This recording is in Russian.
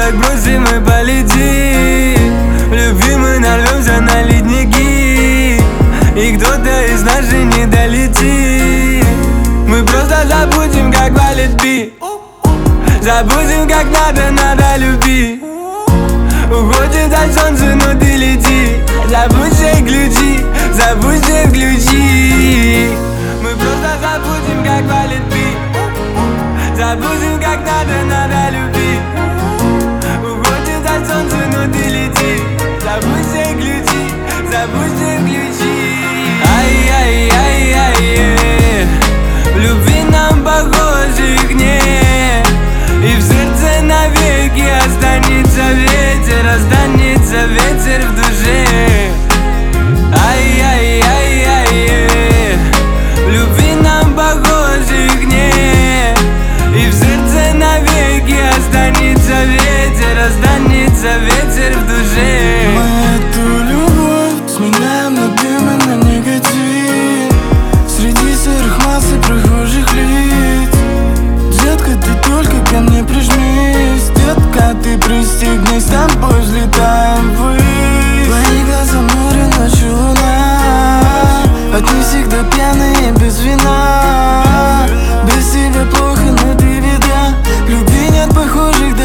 так бросим и полетим. В любви мы нарвемся на ледники, и кто-то из нас же не долетит. Мы просто забудем, как валит бит, забудем, как надо любить. Уходит от солнца, но ты лети. Забудь все ключи, забудь все ключи. Мы просто забудем, как валит бит, забудем, как надо любить. Уходит от солнца, но ты лети. Забудь все ключи, забудь все ключи. Ай-яй-яй-яй, в любви нам похожих нет, и в сердце навеки останется ветер, останется ветер в душе. Ай-яй-яй-яй, в любви нам похожих нет, и в сердце навеки останется ветер, останется ветер в душе. Мы эту любовь сменяем на дым и на негатив, среди серых масс и прохожих лиц. Детка, ты только ко мне прижмись, детка, ты пристегнись, с тобой взлетаем ввысь. Твои глаза море, ночью луна, от них всегда пьяные без вина. Без тебя плохо, но ты беда, в любви нет похожих